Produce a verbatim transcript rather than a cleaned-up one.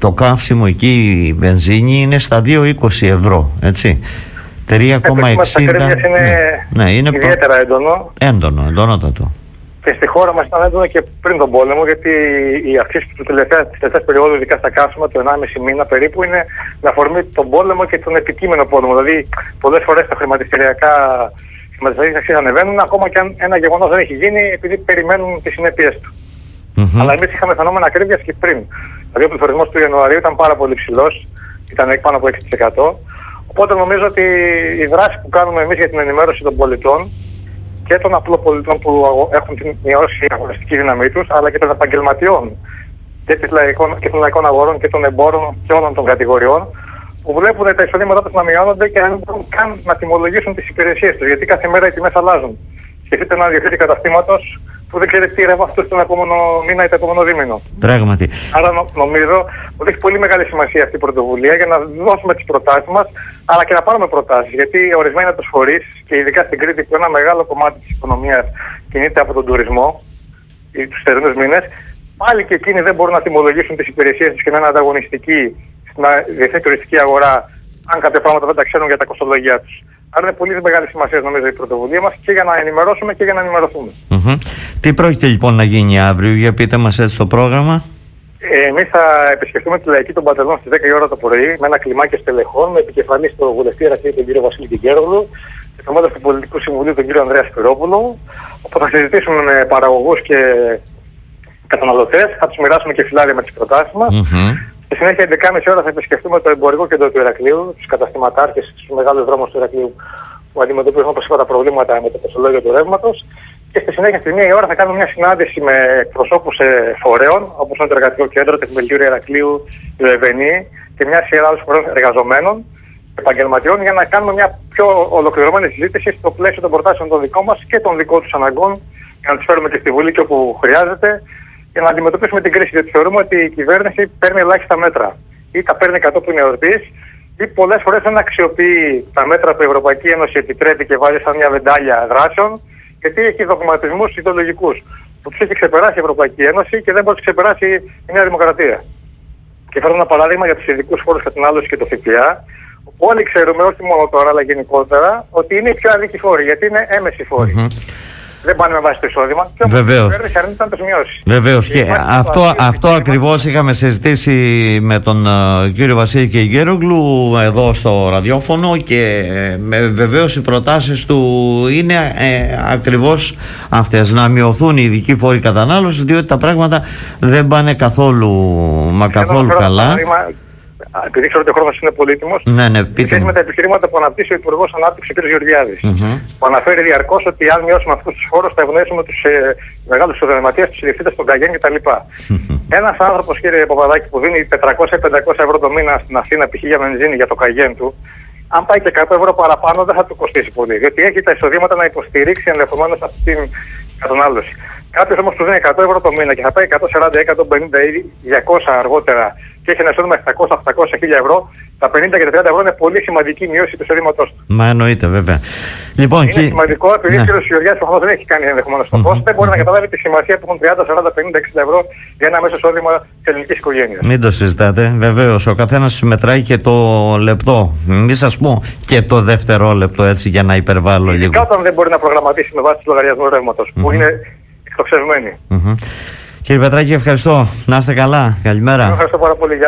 το καύσιμο εκεί, η βενζίνη είναι στα δύο είκοσι ευρώ, έτσι. τρία κόμμα εξήντα. Είναι, ναι, είναι ιδιαίτερα έντονο. Έντονο, εντονότατο. Και στη χώρα μας ήταν έντονο και πριν τον πόλεμο, γιατί η αυξήση του τελευταία, της τελευταίας περίοδου, ειδικά στα καύσιμα, του ενάμιση μήνα περίπου, είναι με αφορμή τον πόλεμο και τον επικείμενο πόλεμο. Δηλαδή, πολλές φορές τα χρηματιστηριακά χρηματιστηριακές αξίες ανεβαίνουν, ακόμα και αν ένα γεγονός δεν έχει γίνει, επειδή περιμένουν τις συνέπειες του. Mm-hmm. Αλλά εμείς είχαμε φαινόμενα ακρίβειας και πριν. Δηλαδή, ο πληθωρισμός του Ιανουαρίου ήταν πάρα πολύ ψηλός, ήταν πάνω από έξι τοις εκατό. Οπότε νομίζω ότι η δράση που κάνουμε εμείς για την ενημέρωση των πολιτών και των απλών πολιτών που έχουν την μειώσει αγοραστική δύναμή τους, αλλά και των επαγγελματιών και, και των λαϊκών αγορών και των εμπόρων και όλων των κατηγοριών, που βλέπουν τα εισοδήματά τους να μειώνονται και δεν μπορούν καν να τιμολογήσουν τις υπηρεσίες τους, γιατί κάθε μέρα οι τιμές αλλάζουν. Σκεφτείτε ένα διοικητή καταστήματος που δεν ξέρει τι ρεύμα αυτό τον επόμενο μήνα ή το επόμενο δίμηνο. Πράγματι. Άρα νο, νομίζω ότι έχει πολύ μεγάλη σημασία αυτή η πρωτοβουλία για να δώσουμε τις προτάσεις μας, αλλά και να πάρουμε προτάσεις. Γιατί ορισμένοι από τους φορείς, και ειδικά στην Κρήτη, που ένα μεγάλο κομμάτι της οικονομίας κινείται από τον τουρισμό ή τους θερινούς μήνες, πάλι και εκείνοι δεν μπορούν να τιμολογήσουν τις υπηρεσίες τους και να είναι ανταγωνιστικοί στην διεθνή τουριστική αγορά, αν κάποια πράγματα δεν τα ξέρουν για τα κοστολογία τους. Άρα είναι πολύ μεγάλη σημασία, νομίζω, η πρωτοβουλία μας και για να ενημερώσουμε και για να ενημερωθούμε. Mm-hmm. Τι πρόκειται λοιπόν να γίνει αύριο, για πείτε μας έτσι το πρόγραμμα. Ε, εμείς θα επισκεφτούμε τη Λαϊκή των Πατερνών στις δέκα η ώρα το πρωί με ένα κλιμάκιο στελεχών, με επικεφαλή στο βουλευτή Ερακλείου τον κύριο Βασίλη Κιγκέρογλου και το μέλος του Πολιτικού Συμβουλίου τον κύριο Ανδρέα Σπυρόπουλο, όπου θα συζητήσουμε με παραγωγούς και καταναλωτές, θα τους μοιράσουμε και φυλάδια με τις προτάσεις μας. Mm-hmm. Στη συνέχεια, έντεκα και μισή ώρα θα επισκεφτούμε το εμπορικό κέντρο του Ηρακλείου, τους καταστηματάρχες στους μεγάλους δρόμους του Ηρακλείου που αντιμετωπίζουν, όπως είπα, τα προβλήματα με το πεσολόγιο του ρεύματος. Και στη συνέχεια, στη μία η ώρα, θα κάνουμε μια συνάντηση με εκπροσώπους φορέων, όπως είναι το Εργατικό Κέντρο, το Επιμελητήριο Ηρακλείου, το ΕΒΕΝΗ και μια σειρά άλλων φορέων εργαζομένων, επαγγελματιών, για να κάνουμε μια πιο ολοκληρωμένη συζήτηση στο πλαίσιο των προτάσεων των δικών μας και των δικών τους αναγκών, για να τις φέρουμε και στη Βουλή και όπου χρειάζεται, για να αντιμετωπίσουμε την κρίση. Γιατί θεωρούμε ότι η κυβέρνηση παίρνει ελάχιστα μέτρα. Ή τα παίρνει κατόπιν εορτής, ή πολλές φορές δεν αξιοποιεί τα μέτρα που η Ευρωπαϊκή Ένωση επιτρέπει και βάζει σαν μια βεντάλια δράσεων, γιατί έχει δογματισμούς ιδεολογικούς που τους έχει ξεπεράσει η Ευρωπαϊκή Ένωση και δεν μπορεί να ξεπεράσει η Νέα Δημοκρατία. Και φέρνω ένα παράδειγμα για τους ειδικούς φόρους κατανάλωσης και το ΦΠΑ. Όλοι ξέρουμε, όχι μόνο τώρα αλλά γενικότερα, ότι είναι οι πιο αδίκοι φόροι, γιατί είναι έμεση φόροι. Mm-hmm. Δεν πάνε με βάση το εισόδημα. Βεβαίως. Βεβαίως. Και αυτό, αυτό ακριβώς είχαμε συζητήσει με τον uh, κύριο Βασίλη Κιγκέρογλου εδώ στο ραδιόφωνο και ε, βεβαίως οι προτάσεις του είναι ε, ακριβώς αυτές. Να μειωθούν οι ειδικοί φόροι κατανάλωσης, διότι τα πράγματα δεν πάνε καθόλου, μα καθόλου καλά. Επειδή ξέρω ότι ο χρόνος είναι πολύτιμος, ναι, ναι, πείτε με τα επιχειρήματα που αναπτύσσει ο Υπουργός Ανάπτυξης ο κ. Γεωργιάδης. Mm-hmm. Που αναφέρει διαρκώς ότι αν μειώσουμε αυτούς τους φόρους θα ευνοήσουμε τους ε, μεγάλους ισοδηματίες, τους ιδιοκτήτες των Καγέν κτλ. Mm-hmm. Ένας άνθρωπος, κύριε Παπαδάκη, που δίνει τετρακόσια με πεντακόσια ευρώ το μήνα στην Αθήνα π.χ. για βενζίνη για το Καγέν του, αν πάει και εκατό ευρώ παραπάνω δεν θα του κοστίσει πολύ. Διότι έχει τα εισοδήματα να υποστηρίξει ενδεχομένως αυτή την κατανάλωση. Κάποιος όμως που δίνει εκατό ευρώ το μήνα και θα πάει εκατόν σαράντα, εκατόν πενήντα ή διακόσια αργότερα και έχει ένα εισόδημα επτακόσια, οχτακόσια χίλια ευρώ, τα πενήντα και τα τριάντα ευρώ είναι πολύ σημαντική μείωση του εισοδήματός του. Μα εννοείται, βέβαια. Λοιπόν, είναι και... σημαντικό, επειδή ο κ. Γεωργιάδης προφανώς δεν έχει κάνει ενδεχομένως το φως, δεν μπορεί να καταλάβει τη σημασία που έχουν τριάντα, σαράντα, πενήντα, εξήντα ευρώ για ένα μέσο εισόδημα της ελληνικής οικογένειας. Μην το συζητάτε, βεβαίως. Ο καθένας μετράει και το λεπτό. Μη σας πω και το δευτερόλεπτο, έτσι, για να υπερβάλλω λίγο. Ειδικά όταν δεν μπορεί να προγραμματίσει με βάση του λογαριασμού ρεύματος, που είναι εκτοξευμένοι. Κύριε Πετράκη, ευχαριστώ. Να είστε καλά. Καλημέρα. Ευχαριστώ πάρα πολύ.